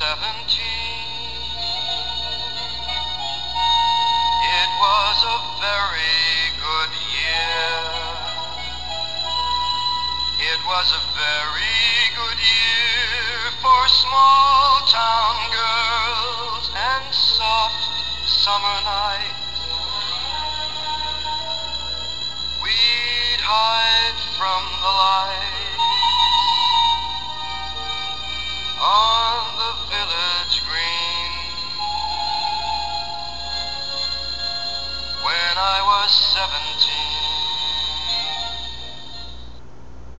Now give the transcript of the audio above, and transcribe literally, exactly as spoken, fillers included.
seventeen. It was a very good year. It was a very good year for small town girls and soft summer nights. We'd hide from the lights on the village green. When I was seventeen,